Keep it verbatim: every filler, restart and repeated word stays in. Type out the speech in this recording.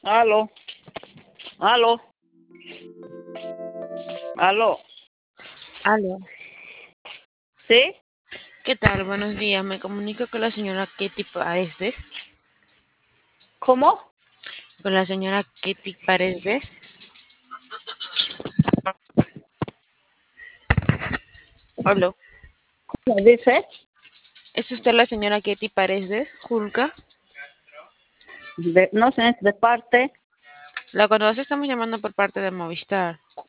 Aló, aló, aló. Aló. ¿Sí? ¿Qué tal? Buenos días. Me comunico con la señora Ketty Paredes. ¿Cómo? Con la señora Ketty Paredes. Aló. ¿Me dice? ¿Es usted la señora Ketty Paredes, Julka? De, no sé, de parte. La conoce, estamos llamando por parte de Movistar.